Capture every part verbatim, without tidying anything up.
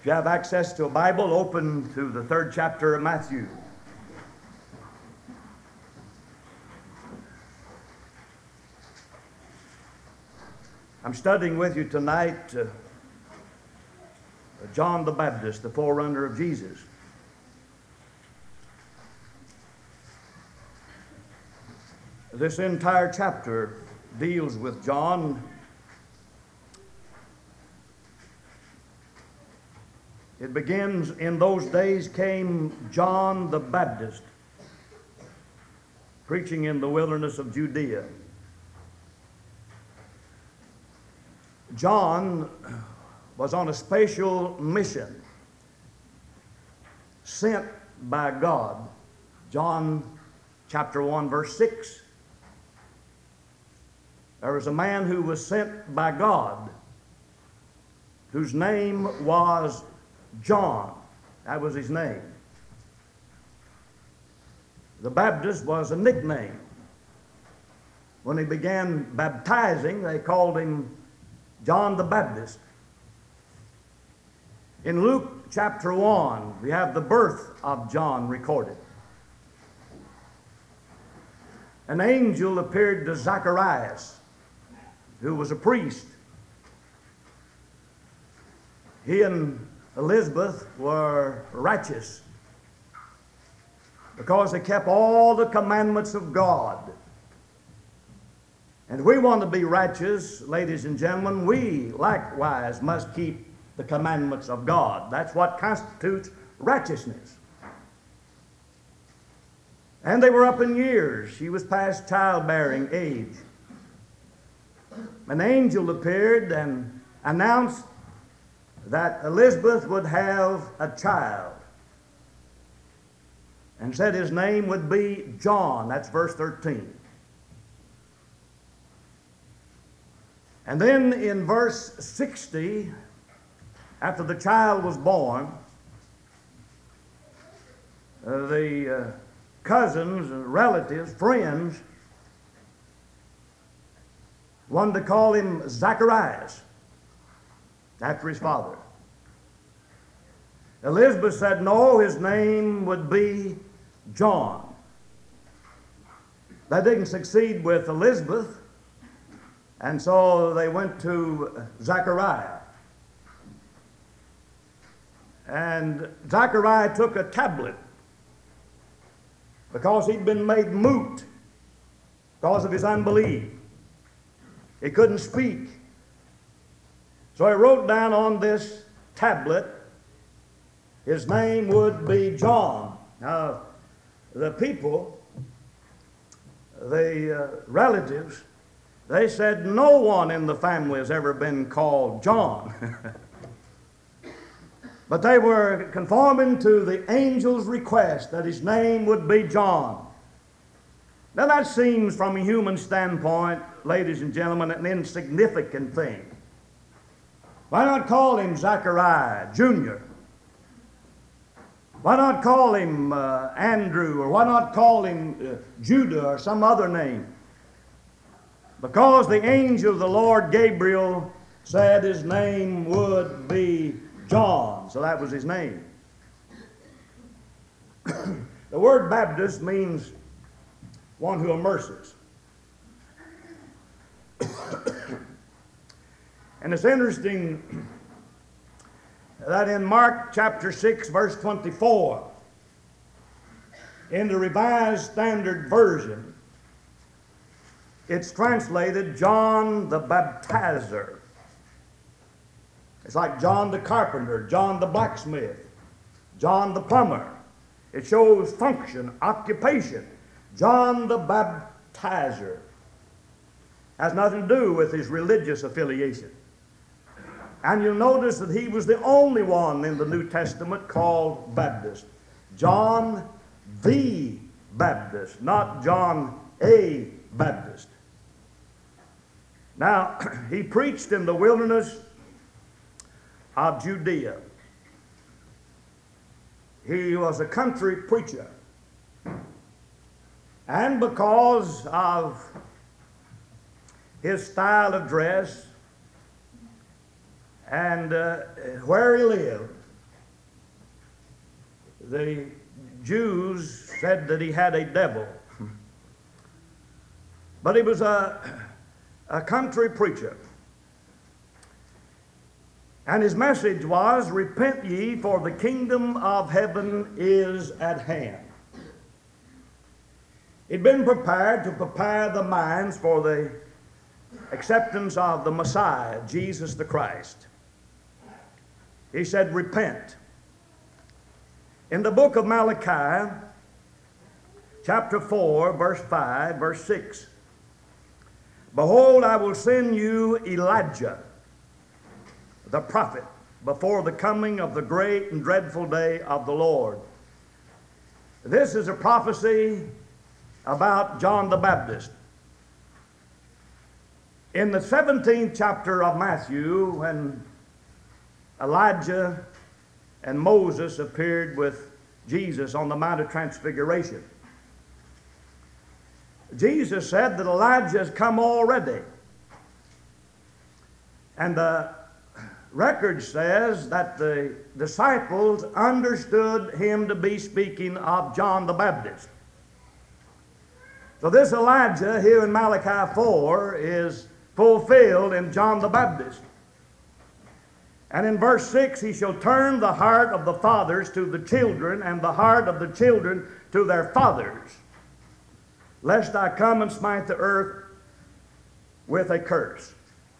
If you have access to a Bible, open to the third chapter of Matthew. I'm studying with you tonight uh, John the Baptist, the forerunner of Jesus. This entire chapter deals with John. It begins, in those days came John the Baptist, preaching in the wilderness of Judea. John was on a special mission sent by God. John chapter one, verse six. There was a man who was sent by God whose name was John. That was his name. The Baptist was a nickname. When he began baptizing, they called him John the Baptist. In Luke chapter one, we have the birth of John recorded. An angel appeared to Zacharias, who was a priest. He and Elizabeth were righteous because they kept all the commandments of God. And we want to be righteous, ladies and gentlemen. We likewise must keep the commandments of God. That's what constitutes righteousness. And they were up in years. She was past childbearing age. An angel appeared and announced that Elizabeth would have a child, and said his name would be John. That's verse thirteen. And then in verse sixty, after the child was born, uh, the uh, cousins, relatives, friends wanted to call him Zacharias, after his father. Elizabeth said no, his name would be John. That didn't succeed with Elizabeth, and so they went to Zachariah. And Zachariah took a tablet because he'd been made mute because of his unbelief. He couldn't speak. So he wrote down on this tablet, his name would be John. Now, the people, the uh, relatives, they said no one in the family has ever been called John. But they were conforming to the angel's request that his name would be John. Now that seems, from a human standpoint, ladies and gentlemen, an insignificant thing. Why not call him Zachariah Junior? Why not call him uh, Andrew, or why not call him uh, Judah or some other name? Because the angel of the Lord, Gabriel, said his name would be John. So that was his name. The word Baptist means one who immerses. And it's interesting that in Mark chapter six, verse twenty-four, in the Revised Standard Version, it's translated John the Baptizer. It's like John the Carpenter, John the Blacksmith, John the Plumber. It shows function, occupation. John the Baptizer has nothing to do with his religious affiliation. And you'll notice that he was the only one in the New Testament called Baptist. John the Baptist, not John a Baptist. Now, he preached in the wilderness of Judea. He was a country preacher. And because of his style of dress and uh, where he lived, the Jews said that he had a devil. But he was a, a country preacher. And his message was, repent ye, for the kingdom of heaven is at hand. He'd been prepared to prepare the minds for the acceptance of the Messiah, Jesus the Christ. He said, repent. In the book of Malachi, chapter four, verse five, verse six, behold, I will send you Elijah, the prophet, before the coming of the great and dreadful day of the Lord. This is a prophecy about John the Baptist. In the seventeenth chapter of Matthew, when Elijah and Moses appeared with Jesus on the Mount of Transfiguration, Jesus said that Elijah has come already. And the record says that the disciples understood him to be speaking of John the Baptist. So this Elijah here in Malachi four is fulfilled in John the Baptist. And in verse six, he shall turn the heart of the fathers to the children, and the heart of the children to their fathers, lest I come and smite the earth with a curse.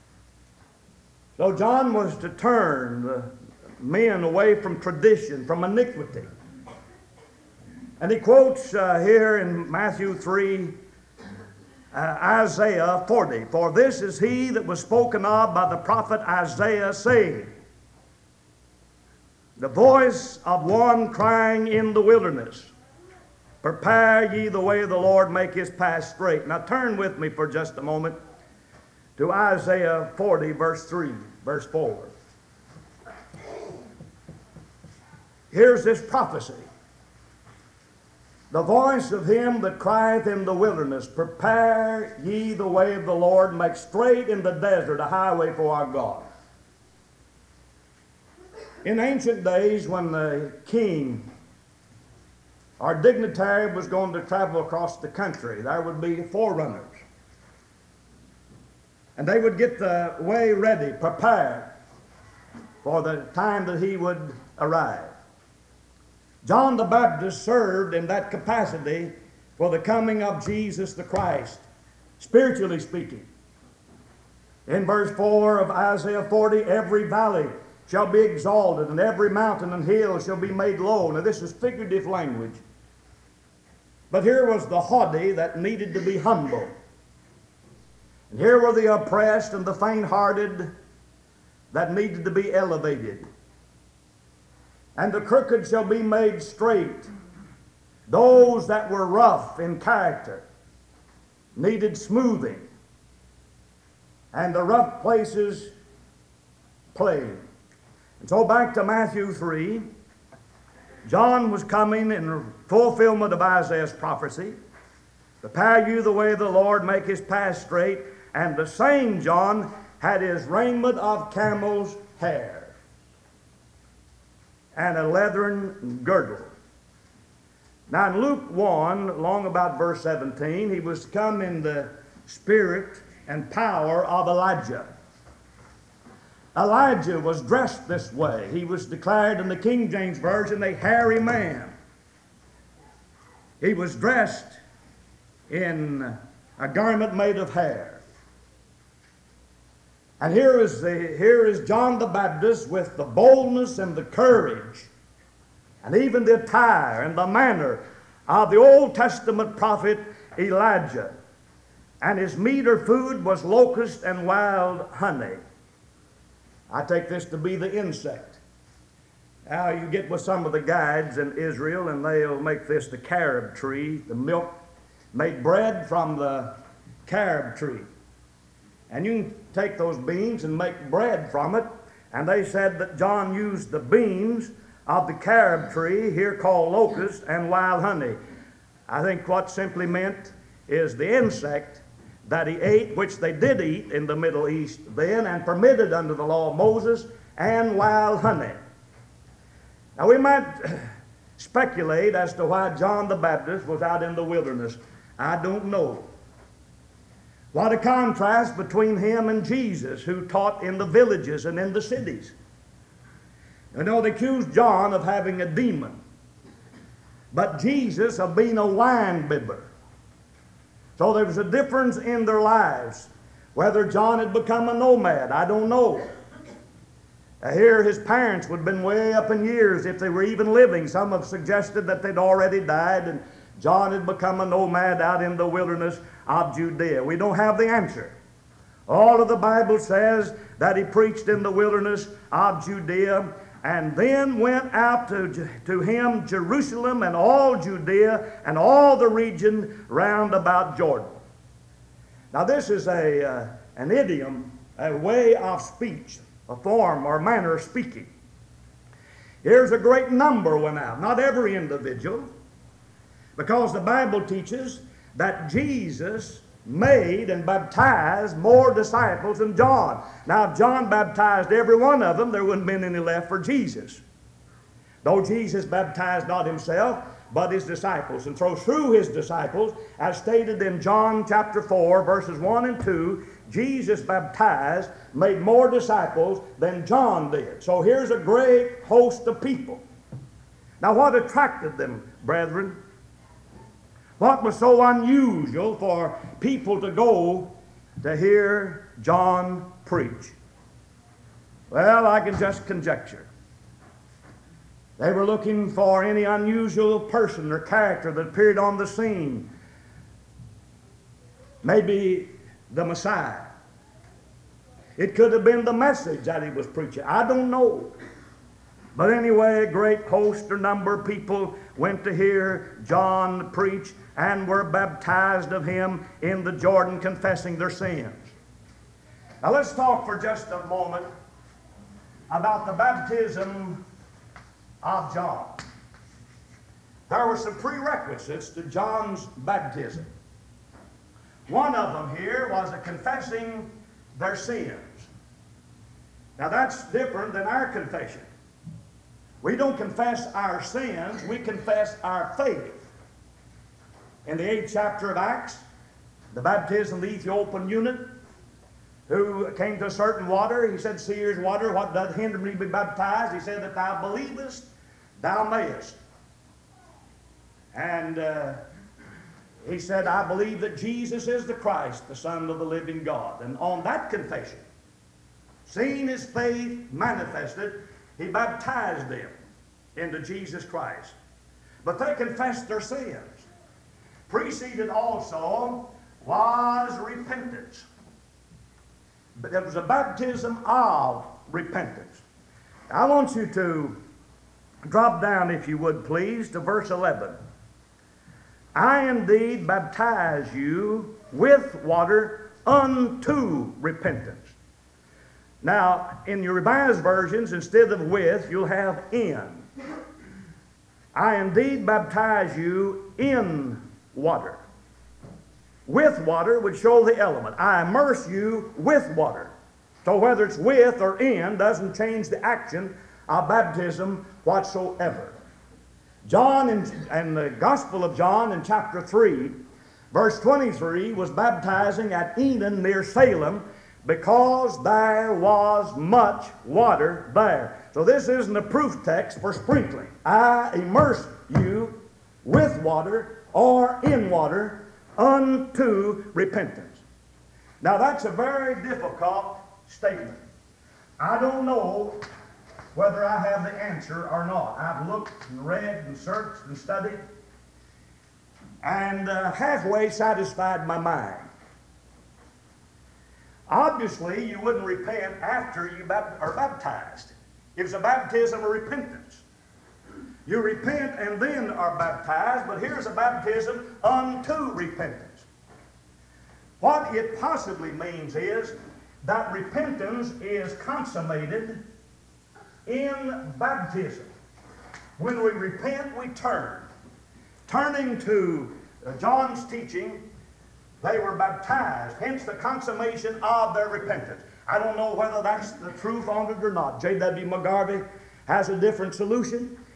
So John was to turn the men away from tradition, from iniquity. And he quotes uh, here in Matthew three, uh, Isaiah forty, for this is he that was spoken of by the prophet Isaiah, saying, the voice of one crying in the wilderness, prepare ye the way of the Lord, make his path straight. Now turn with me for just a moment to Isaiah forty, verse three, verse four. Here's this prophecy. The voice of him that crieth in the wilderness, prepare ye the way of the Lord, make straight in the desert a highway for our God. In ancient days, when the king or dignitary was going to travel across the country, there would be forerunners. And they would get the way ready, prepared for the time that he would arrive. John the Baptist served in that capacity for the coming of Jesus the Christ, spiritually speaking. In verse four of Isaiah forty, every valley shall be exalted, and every mountain and hill shall be made low. Now this is figurative language. But here was the haughty that needed to be humble. And here were the oppressed and the faint-hearted that needed to be elevated. And the crooked shall be made straight. Those that were rough in character needed smoothing, and the rough places plain. And so back to Matthew three, John was coming in fulfillment of Isaiah's prophecy. Prepare you the way of the Lord, make his path straight. And the same John had his raiment of camel's hair and a leathern girdle. Now in Luke one, along about verse seventeen, he was come in the spirit and power of Elijah. Elijah was dressed this way. He was declared in the King James Version a hairy man. He was dressed in a garment made of hair. And here is, the, here is John the Baptist with the boldness and the courage and even the attire and the manner of the Old Testament prophet Elijah. And his meat or food was locust and wild honey. I take this to be the insect. Now you get with some of the guides in Israel and they'll make this the carob tree, the milk, make bread from the carob tree. And you can take those beans and make bread from it. And they said that John used the beans of the carob tree, here called locust, and wild honey. I think what simply meant is the insect that he ate, which they did eat in the Middle East then, and permitted under the law of Moses, and wild honey. Now we might speculate as to why John the Baptist was out in the wilderness. I don't know. What a contrast between him and Jesus, who taught in the villages and in the cities. You know, they accused John of having a demon, but Jesus of being a wine bibber. So there was a difference in their lives. Whether John had become a nomad, I don't know. Uh, here his parents would have been way up in years if they were even living. Some have suggested that they'd already died and John had become a nomad out in the wilderness of Judea. We don't have the answer. All of the Bible says that he preached in the wilderness of Judea and then went out to, to him Jerusalem and all Judea and all the region round about Jordan. Now this is a, uh, an idiom, a way of speech, a form or manner of speaking. Here's a great number went out, not every individual, because the Bible teaches that Jesus made and baptized more disciples than John. Now, if John baptized every one of them, there wouldn't have been any left for Jesus. Though Jesus baptized not himself, but his disciples. And so through his disciples, as stated in John chapter four, verses one and two, Jesus baptized, made more disciples than John did. So here's a great host of people. Now what attracted them, brethren? What was so unusual for people to go to hear John preach? Well, I can just conjecture. They were looking for any unusual person or character that appeared on the scene. Maybe the Messiah. It could have been the message that he was preaching. I don't know. But anyway, a great host or number of people went to hear John preach and were baptized of him in the Jordan, confessing their sins. Now let's talk for just a moment about the baptism of John. There were some prerequisites to John's baptism. One of them here was a confessing their sins. Now that's different than our confession. We don't confess our sins, we confess our faith. In the eighth chapter of Acts, the baptism of the Ethiopian eunuch, who came to a certain water, he said, "See, here's water, what doth hinder me to be baptized?" He said, "If thou believest, thou mayest." And uh, he said, "I believe that Jesus is the Christ, the Son of the living God." And on that confession, seeing his faith manifested, he baptized them into Jesus Christ. But they confessed their sins. Preceded also was repentance. But there was a baptism of repentance. I want you to drop down, if you would please, to verse eleven. "I indeed baptize you with water unto repentance." Now, in your revised versions, instead of with, you'll have in. "I indeed baptize you in water." With water would show the element. I immerse you with water. So whether it's with or in doesn't change the action of baptism whatsoever. John, in, in the Gospel of John in chapter three, verse twenty-three, was baptizing at Enon near Salem, because there was much water there. So this isn't a proof text for sprinkling. I immerse you with water or in water unto repentance. Now that's a very difficult statement. I don't know whether I have the answer or not. I've looked and read and searched and studied and uh, halfway satisfied my mind. Obviously, you wouldn't repent after you are baptized. It's a baptism of repentance. You repent and then are baptized, but here's a baptism unto repentance. What it possibly means is that repentance is consummated in baptism. When we repent, we turn. Turning to John's teaching, they were baptized, hence the consummation of their repentance. I don't know whether that's the truth on it or not. J W McGarvey has a different solution.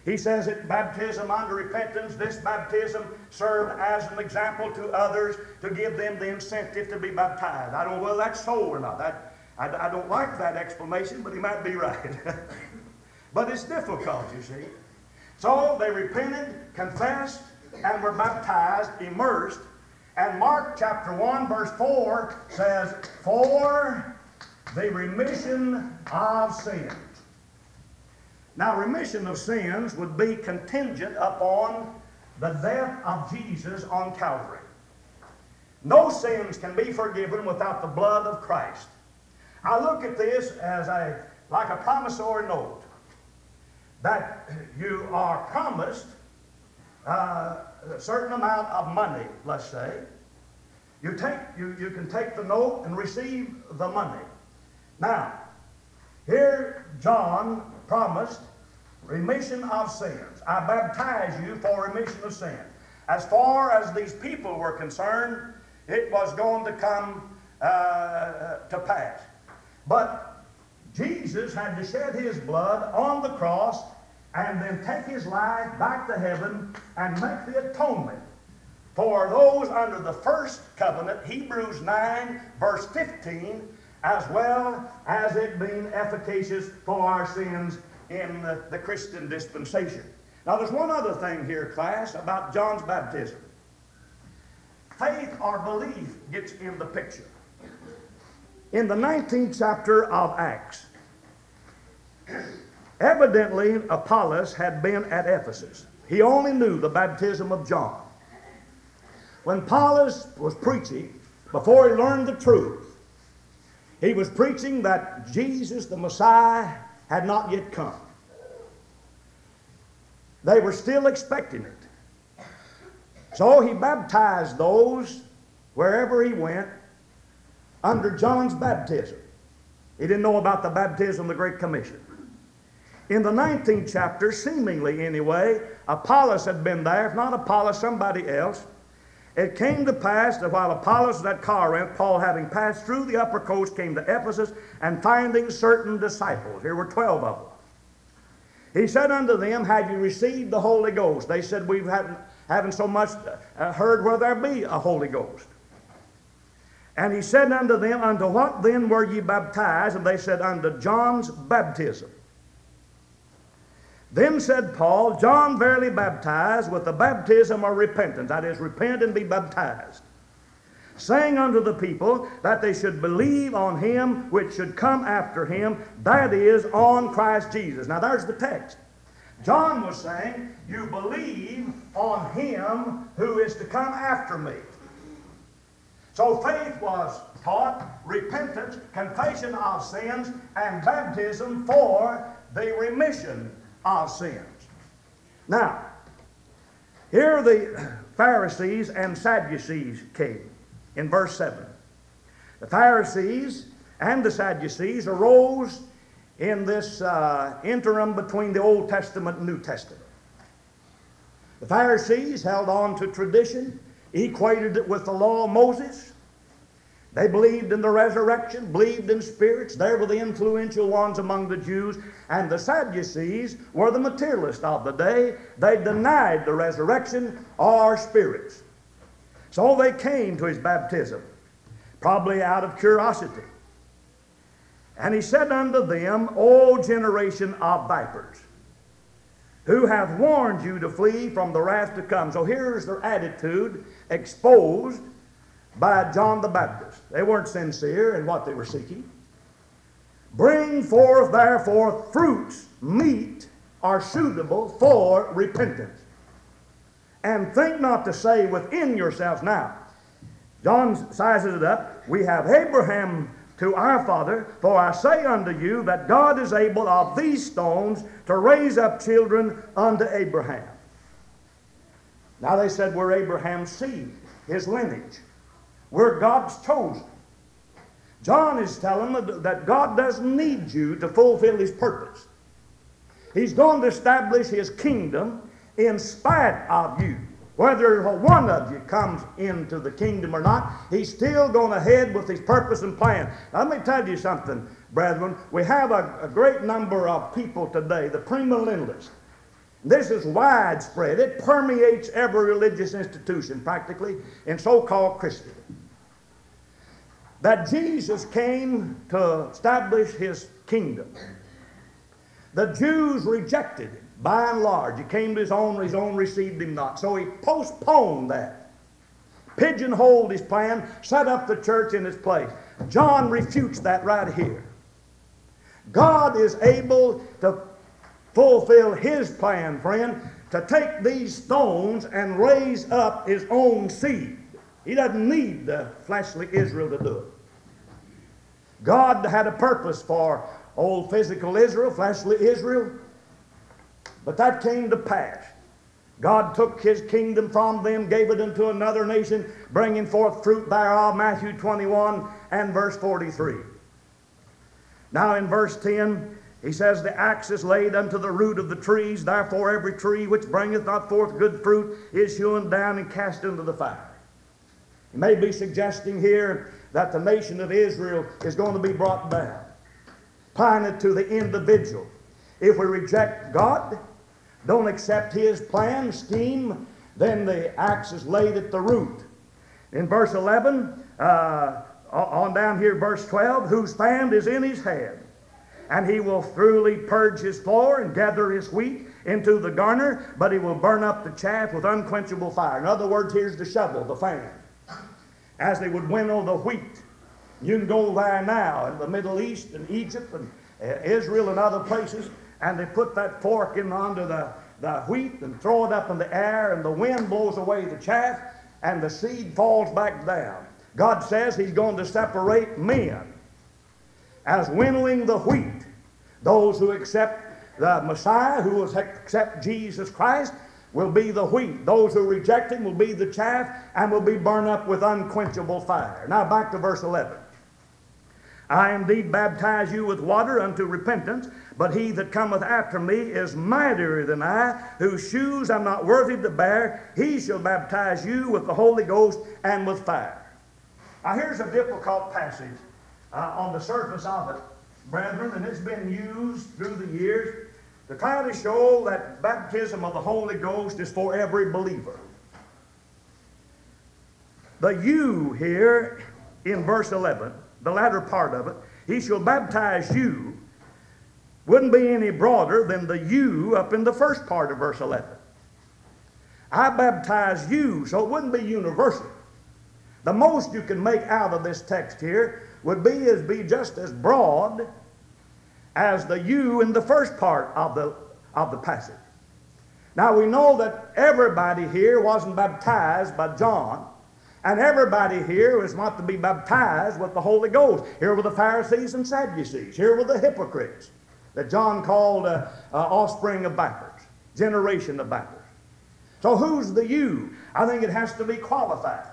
He says that baptism unto repentance, this baptism served as an example to others to give them the incentive to be baptized. I don't know whether that's so or not. That, I, I don't like that explanation, but he might be right. But it's difficult, you see. So they repented, confessed, and were baptized, immersed. And Mark chapter one, verse four says, for the remission of sins. Now, remission of sins would be contingent upon the death of Jesus on Calvary. No sins can be forgiven without the blood of Christ. I look at this as a like a promissory note that you are promised uh, a certain amount of money, let's say. You take you, you can take the note and receive the money. Now, here John promised remission of sins. I baptize you for remission of sin. As far as these people were concerned, it was going to come uh, to pass. But Jesus had to shed his blood on the cross and then take his life back to heaven and make the atonement for those under the first covenant, Hebrews nine, verse fifteen, as well as it being efficacious for our sins in the, the Christian dispensation. Now, there's one other thing here, class, about John's baptism. Faith or belief gets in the picture. In the nineteenth chapter of Acts, evidently Apollos had been at Ephesus. He only knew the baptism of John. When Apollos was preaching, before he learned the truth, he was preaching that Jesus, the Messiah, had not yet come. They were still expecting it. So he baptized those wherever he went under John's baptism. He didn't know about the baptism of the Great Commission. In the nineteenth chapter, seemingly anyway, Apollos had been there. If not Apollos, somebody else. It came to pass that while Apollos was at Corinth, Paul, having passed through the upper coast, came to Ephesus, and finding certain disciples. Here were twelve of them. He said unto them, have you received the Holy Ghost? They said, we haven't, haven't so much uh, heard where there be a Holy Ghost. And he said unto them, unto what then were ye baptized? And they said, unto John's baptism. Then said Paul, John verily baptized with the baptism of repentance, that is, repent and be baptized, saying unto the people that they should believe on him which should come after him, that is, on Christ Jesus. Now there's the text. John was saying, you believe on him who is to come after me. So faith was taught, repentance, confession of sins, and baptism for the remission of sins. Now, here the Pharisees and Sadducees came in verse seven. The Pharisees and the Sadducees arose in this uh, interim between the Old Testament and New Testament. The Pharisees held on to tradition, equated it with the law of Moses. They believed in the resurrection, believed in spirits. They were the influential ones among the Jews. And the Sadducees were the materialists of the day. They denied the resurrection or spirits. So they came to his baptism, probably out of curiosity. And he said unto them, O generation of vipers, who hath warned you to flee from the wrath to come. So here's their attitude exposed by John the Baptist. They weren't sincere in what they were seeking. Bring forth therefore fruits meet or suitable for repentance. And think not to say within yourselves. Now, John sizes it up. We have Abraham to our father, for I say unto you that God is able of these stones to raise up children unto Abraham. Now they said we're Abraham's seed, his lineage. We're God's chosen. John is telling them that God doesn't need you to fulfill his purpose. He's going to establish his kingdom in spite of you. Whether one of you comes into the kingdom or not, he's still going ahead with his purpose and plan. Now, let me tell you something, brethren. We have a, a great number of people today, the premillennialists. This is widespread. It permeates every religious institution practically in so-called Christendom. That Jesus came to establish his kingdom. The Jews rejected him by and large. He came to his own, his own received him not. So he postponed that, pigeonholed his plan, set up the church in its place. John refutes that right here. God is able to fulfill his plan, friend, to take these stones and raise up his own seed. He doesn't need the fleshly Israel to do it. God had a purpose for old physical Israel, fleshly Israel, but that came to pass. God took his kingdom from them, gave it unto another nation, bringing forth fruit thereof, Matthew twenty-one and verse forty-three. Now in verse ten, he says, the axe is laid unto the root of the trees, therefore every tree which bringeth not forth good fruit is hewn down and cast into the fire. He may be suggesting here that the nation of Israel is going to be brought down, applying it to the individual. If we reject God, don't accept his plan, scheme, then the axe is laid at the root. In verse eleven, uh, on down here, verse twelve, whose fan is in his hand, and he will thoroughly purge his floor and gather his wheat into the garner, but he will burn up the chaff with unquenchable fire. In other words, here's the shovel, the fan. As they would winnow the wheat. You can go there now in the Middle East and Egypt and uh, Israel and other places, and they put that fork in under the, the wheat and throw it up in the air, and the wind blows away the chaff, and the seed falls back down. God says he's going to separate men as winnowing the wheat. Those who accept the Messiah, who will accept Jesus Christ, will be the wheat. Those who reject him will be the chaff and will be burned up with unquenchable fire. Now back to verse eleven. I indeed baptize you with water unto repentance, but he that cometh after me is mightier than I, whose shoes I'm not worthy to bear. He shall baptize you with the Holy Ghost and with fire. Now here's a difficult passage uh, on the surface of it, brethren, and it's been used through the years to try to show that baptism of the Holy Ghost is for every believer. The you here in verse eleven, the latter part of it, he shall baptize you, wouldn't be any broader than the you up in the first part of verse eleven. I baptize you, so it wouldn't be universal. The most you can make out of this text here would be as be just as broad as the you in the first part of the, of the passage. Now we know that everybody here wasn't baptized by John, and everybody here was not to be baptized with the Holy Ghost. Here were the Pharisees and Sadducees. Here were the hypocrites that John called uh, uh, offspring of vipers, generation of vipers. So who's the you? I think it has to be qualified.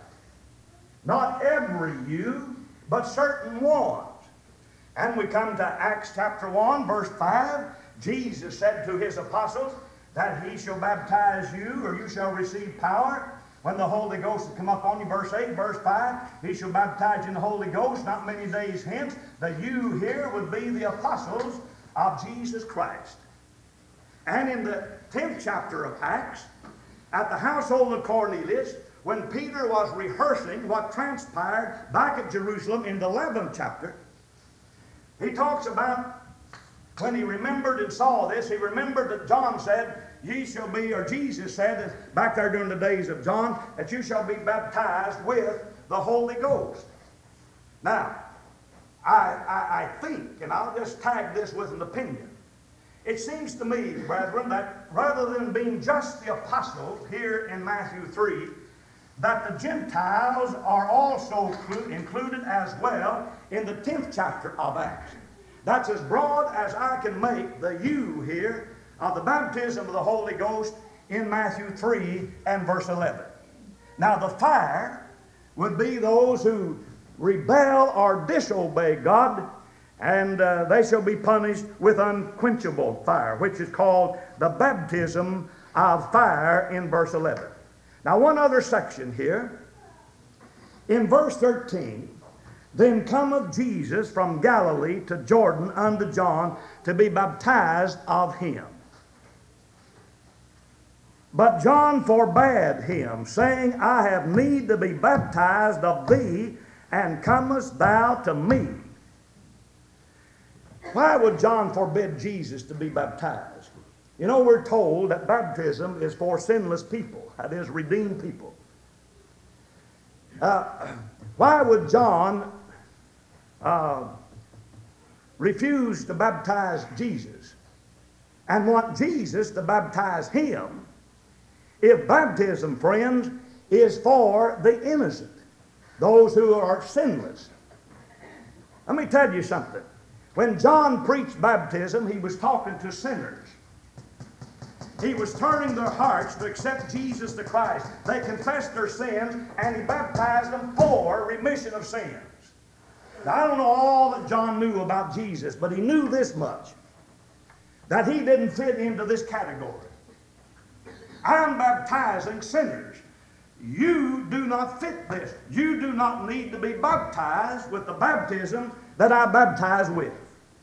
Not every you, but certain ones. And we come to Acts chapter one, verse five. Jesus said to his apostles that he shall baptize you, or you shall receive power when the Holy Ghost will come up on you. Verse eight, verse five, he shall baptize you in the Holy Ghost not many days hence. The you here would be the apostles of Jesus Christ. And in the tenth chapter of Acts, at the household of Cornelius, when Peter was rehearsing what transpired back at Jerusalem in the eleventh chapter, he talks about when he remembered and saw this, he remembered that John said, ye shall be, or Jesus said, back there during the days of John, that you shall be baptized with the Holy Ghost. Now, I, I, I think, and I'll just tag this with an opinion, it seems to me, brethren, that rather than being just the apostles here in Matthew three, that the Gentiles are also included as well in the tenth chapter of Acts. That's as broad as I can make the you here of the baptism of the Holy Ghost in Matthew three and verse eleven. Now the fire would be those who rebel or disobey God, and uh, they shall be punished with unquenchable fire, which is called the baptism of fire in verse eleven. Now one other section here. In verse thirteen, then cometh Jesus from Galilee to Jordan unto John to be baptized of him. But John forbade him, saying, I have need to be baptized of thee, and comest thou to me? Why would John forbid Jesus to be baptized? You know, we're told that baptism is for sinless people, that is, redeemed people. Uh, why would John uh, refuse to baptize Jesus and want Jesus to baptize him, if baptism, friends, is for the innocent, those who are sinless? Let me tell you something. When John preached baptism, he was talking to sinners. He was turning their hearts to accept Jesus the Christ. They confessed their sins, and he baptized them for remission of sins. Now, I don't know all that John knew about Jesus, but he knew this much, that he didn't fit into this category. I'm baptizing sinners. You do not fit this. You do not need to be baptized with the baptism that I baptize with.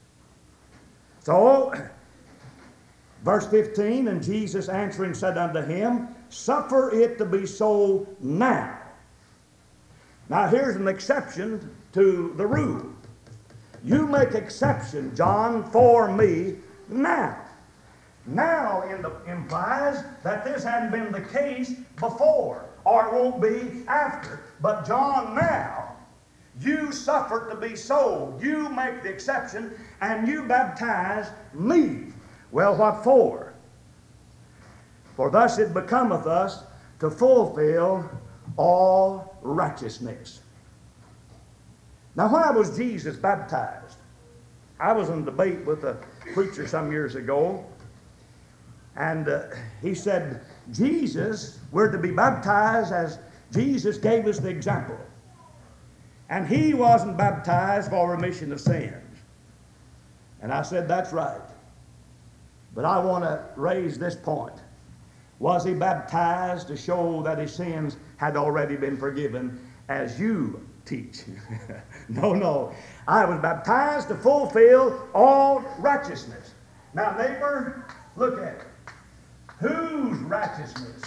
So, verse fifteen, and Jesus answering said unto him, suffer it to be so now. Now here's an exception to the rule. You make exception, John, for me now. Now implies that this hadn't been the case before, or it won't be after. But John, now, you suffer to be so. You make the exception, and you baptize me. Well, what for? For thus it becometh us to fulfill all righteousness. Now, why was Jesus baptized? I was in a debate with a preacher some years ago, and uh, he said, Jesus, we're to be baptized as Jesus gave us the example. And he wasn't baptized for remission of sins. And I said, that's right. But I want to raise this point. Was he baptized to show that his sins had already been forgiven, as you teach? No, no. I was baptized to fulfill all righteousness. Now, neighbor, look at it. Whose righteousness?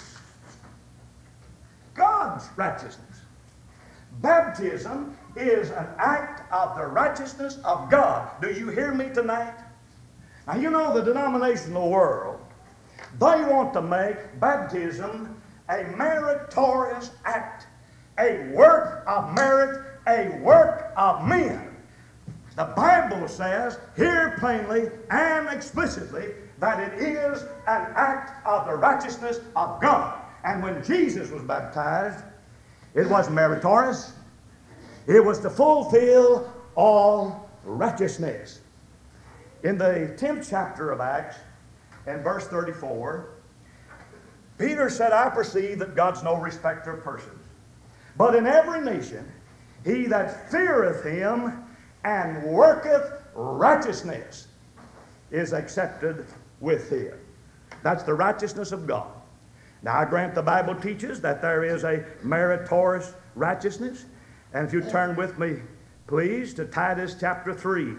God's righteousness. Baptism is an act of the righteousness of God. Do you hear me tonight? Now, you know, the denominational world, they want to make baptism a meritorious act, a work of merit, a work of men. The Bible says here plainly and explicitly that it is an act of the righteousness of God. And when Jesus was baptized, it was meritorious. It was to fulfill all righteousness. In the tenth chapter of Acts, and verse thirty-four, Peter said, I perceive that God's no respecter of persons, but in every nation he that feareth him and worketh righteousness is accepted with him. That's the righteousness of God. Now, I grant the Bible teaches that there is a meritorious righteousness. And if you turn with me, please, to Titus chapter three.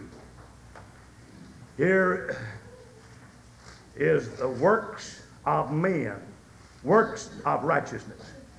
Here is the works of men, works of righteousness.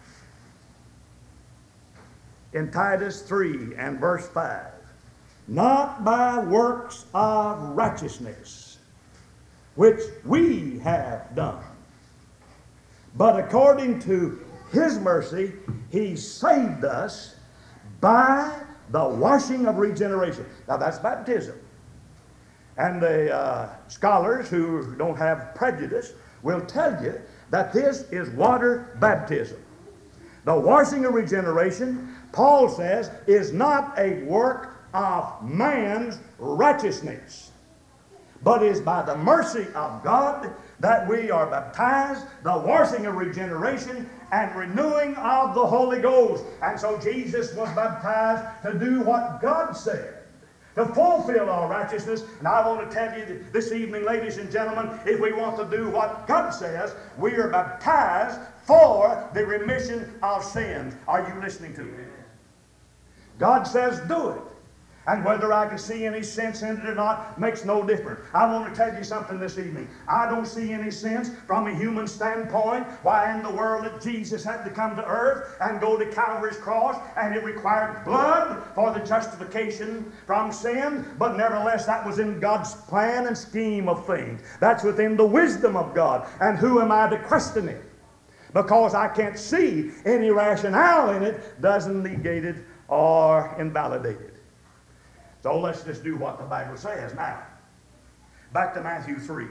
In Titus three and verse five, not by works of righteousness, which we have done, but according to his mercy, he saved us by the washing of regeneration. Now that's baptism. And the uh, scholars who don't have prejudice will tell you that this is water baptism. The washing of regeneration, Paul says, is not a work of man's righteousness, but is by the mercy of God that we are baptized, the washing of regeneration and renewing of the Holy Ghost. And so Jesus was baptized to do what God said, to fulfill all righteousness. And I want to tell you this evening, ladies and gentlemen, if we want to do what God says, we are baptized for the remission of sins. Are you listening to me? God says do it. And whether I can see any sense in it or not makes no difference. I want to tell you something this evening. I don't see any sense from a human standpoint why in the world that Jesus had to come to earth and go to Calvary's cross, and it required blood for the justification from sin. But nevertheless, that was in God's plan and scheme of things. That's within the wisdom of God. And who am I to question it? Because I can't see any rationale in it doesn't negate it or invalidate it. So let's just do what the Bible says now. Back to Matthew three.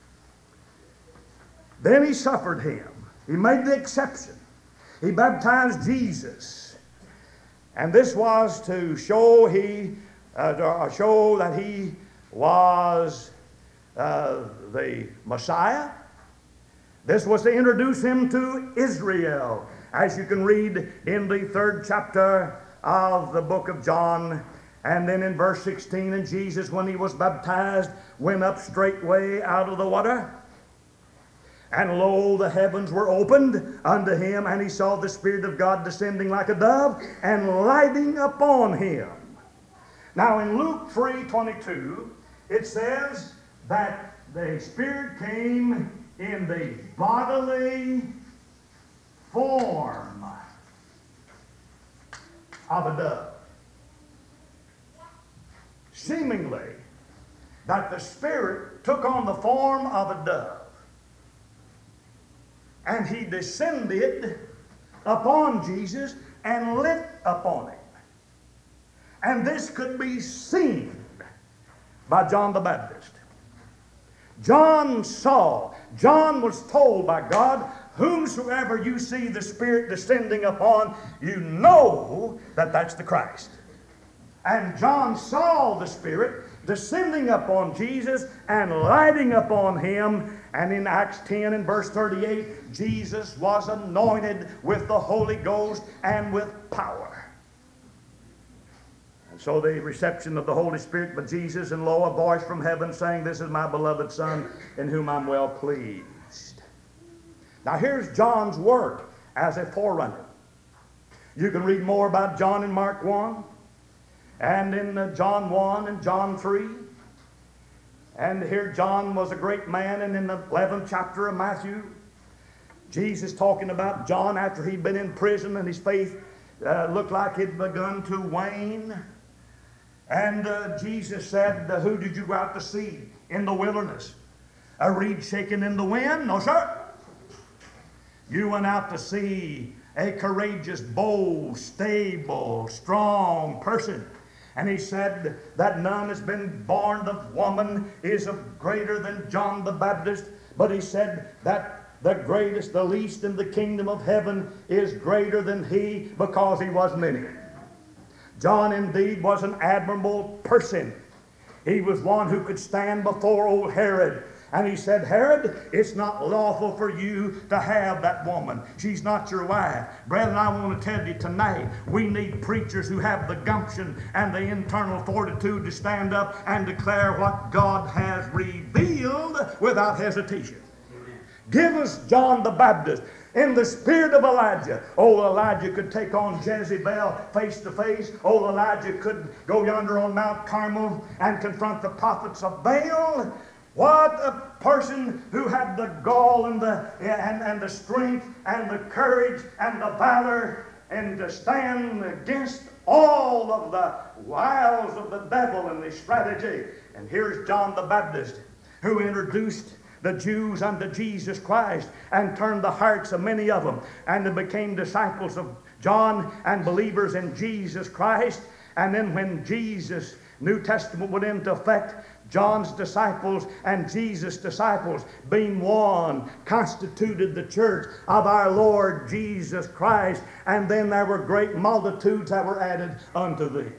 Then he suffered him. He made the exception. He baptized Jesus. And this was to show he, uh, to show that he was uh, the Messiah. This was to introduce him to Israel, as you can read in the third chapter of the book of John. And then in verse sixteen, and Jesus, when he was baptized, went up straightway out of the water. And lo, the heavens were opened unto him, and he saw the Spirit of God descending like a dove and lighting upon him. Now in Luke three twenty-two, it says that the Spirit came in the bodily form of a dove. Seemingly, that the Spirit took on the form of a dove, and he descended upon Jesus and lit upon him. And this could be seen by John the Baptist. John saw, John was told by God, whomsoever you see the Spirit descending upon, you know that that's the Christ. And John saw the Spirit descending upon Jesus and lighting upon him. And in Acts ten and verse thirty-eight, Jesus was anointed with the Holy Ghost and with power. And so the reception of the Holy Spirit by Jesus, and lo, a voice from heaven saying, "This is my beloved Son, in whom I'm well pleased." Now here's John's work as a forerunner. You can read more about John in Mark one. And in uh, John one and John three. And here John was a great man. And in the eleventh chapter of Matthew, Jesus talking about John after he'd been in prison and his faith uh, looked like it had begun to wane. And uh, Jesus said, uh, who did you go out to see in the wilderness? A reed shaking in the wind? No, sir. You went out to see a courageous, bold, stable, strong person. And he said that none has been born of woman is of greater than John the Baptist. But he said that the greatest, the least in the kingdom of heaven is greater than he, because he was many. John indeed was an admirable person. He was one who could stand before old Herod. And he said, Herod, it's not lawful for you to have that woman. She's not your wife. Brethren, I want to tell you tonight, we need preachers who have the gumption and the internal fortitude to stand up and declare what God has revealed without hesitation. Amen. Give us John the Baptist in the spirit of Elijah. Oh, Elijah could take on Jezebel face to face. Oh, Elijah could go yonder on Mount Carmel and confront the prophets of Baal. What a person who had the gall and the, and, and the strength and the courage and the valor and to stand against all of the wiles of the devil and his strategy. And here's John the Baptist, who introduced the Jews unto Jesus Christ and turned the hearts of many of them, and they became disciples of John and believers in Jesus Christ. And then when Jesus' New Testament went into effect, John's disciples and Jesus' disciples, being one, constituted the church of our Lord Jesus Christ. And then there were great multitudes that were added unto them.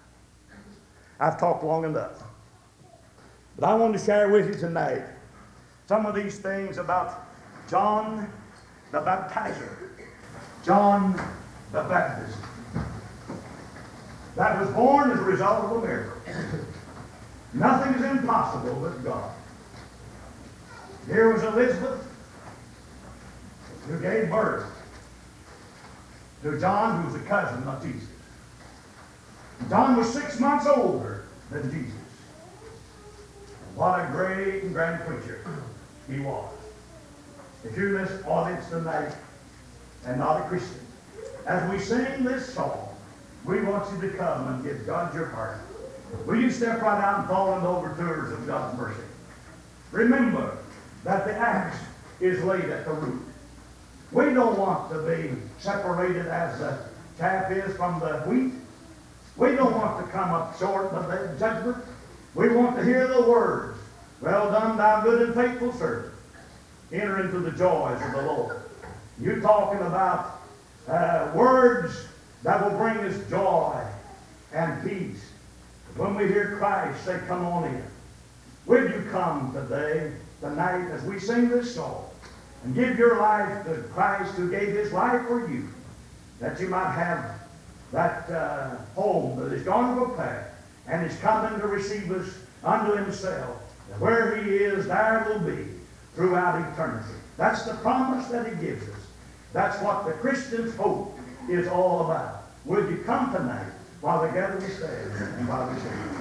I've talked long enough. But I want to share with you tonight some of these things about John the Baptizer. John the Baptist. That was born as a result of a miracle. Nothing is impossible with God. Here was Elizabeth, who gave birth to John, who was a cousin of Jesus. John was six months older than Jesus. What a great and grand preacher he was. If you're in this audience tonight and not a Christian, as we sing this song, we want you to come and give God your heart. Will you step right out and fall into overtures of God's mercy? Remember that the axe is laid at the root. We don't want to be separated as the chaff is from the wheat. We don't want to come up short of the judgment. We want to hear the words, "Well done, thou good and faithful servant. Enter into the joys of the Lord." You're talking about uh, words that will bring us joy and peace. When we hear Christ say, "Come on in," will you come today, tonight, as we sing this song, and give your life to Christ who gave His life for you, that you might have that uh, home that is gone to prepare and is coming to receive us unto Himself. And where He is, there will be throughout eternity. That's the promise that He gives us. That's what the Christian's hope is all about. Will you come tonight while the gathering stands and while we sing?